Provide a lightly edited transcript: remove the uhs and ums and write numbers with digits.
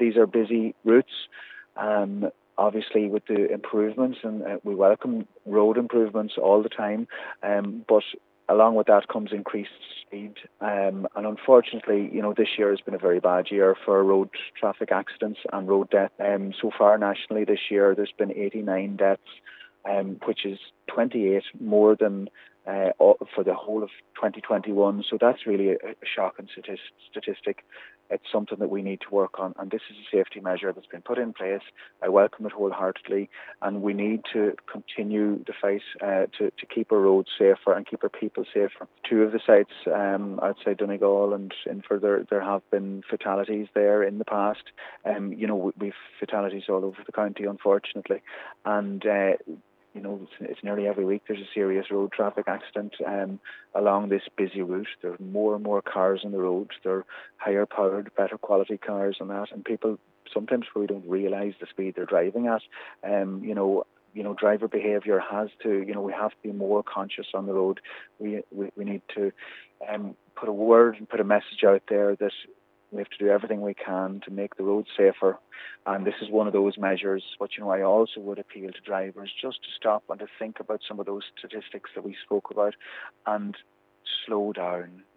these are busy routes. Obviously, with the improvements, and we welcome road improvements all the time, but along with that comes increased speed. And unfortunately, this year has been a very bad year for road traffic accidents and road death. So far nationally this year, there's been 89 deaths, which is 28 more than for the whole of 2021. So that's really a shocking statistic. It's something that we need to work on, and this is a safety measure that's been put in place. I welcome it wholeheartedly, and we need to continue the fight to keep our roads safer and keep our people safer. Two of the sites outside Donegal and Infer, there have been fatalities there in the past. We've fatalities all over the county, unfortunately, and it's nearly every week there's a serious road traffic accident along this busy route. There are more and more cars on the road. They're higher powered, better quality cars and that, and people sometimes really don't realise the speed they're driving at. Driver behaviour has to, we have to be more conscious on the road. We need to put a word and put a message out there that we have to do everything we can to make the roads safer, and this is one of those measures. But I also would appeal to drivers just to stop and to think about some of those statistics that we spoke about and slow down.